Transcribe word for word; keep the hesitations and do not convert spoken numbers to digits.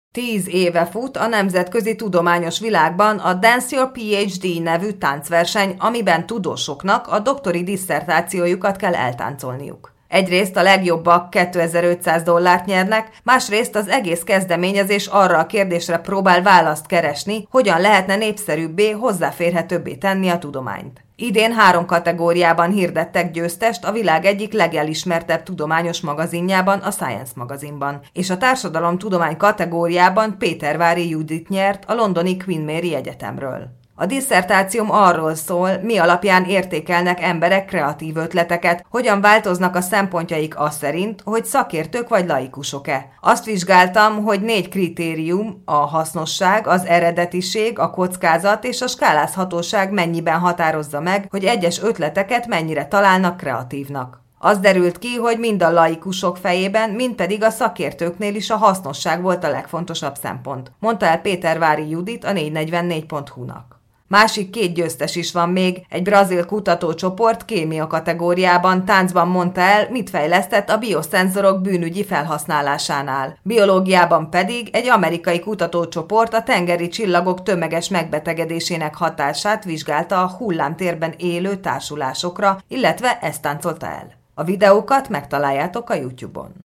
Tíz éve fut a nemzetközi tudományos világban a Dance Your PhD nevű táncverseny, amiben tudósoknak a doktori disszertációjukat kell eltáncolniuk. Egyrészt a legjobbak kétezer-ötszáz dollárt nyernek, másrészt az egész kezdeményezés arra a kérdésre próbál választ keresni, hogyan lehetne népszerűbbé, hozzáférhetőbbé tenni a tudományt. Idén három kategóriában hirdettek győztest a világ egyik legelismertebb tudományos magazinjában, a Science magazinban, és a társadalomtudomány kategóriában Pétervári Judit nyert a londoni Queen Mary Egyetemről. A disszertációm arról szól, mi alapján értékelnek emberek kreatív ötleteket, hogyan változnak a szempontjaik az szerint, hogy szakértők vagy laikusok-e. Azt vizsgáltam, hogy négy kritérium, a hasznosság, az eredetiség, a kockázat és a skálázhatóság mennyiben határozza meg, hogy egyes ötleteket mennyire találnak kreatívnak. Az derült ki, hogy mind a laikusok fejében, mind pedig a szakértőknél is a hasznosság volt a legfontosabb szempont, mondta el Pétervári Judit a négyszáznegyvennégy pont hu-nak. Másik két győztes is van még, egy brazil kutatócsoport kémia kategóriában táncban mondta el, mit fejlesztett a bioszenzorok bűnügyi felhasználásánál. Biológiában pedig egy amerikai kutatócsoport a tengeri csillagok tömeges megbetegedésének hatását vizsgálta a hullámtérben élő társulásokra, illetve ezt táncolta el. A videókat megtaláljátok a YouTube-on.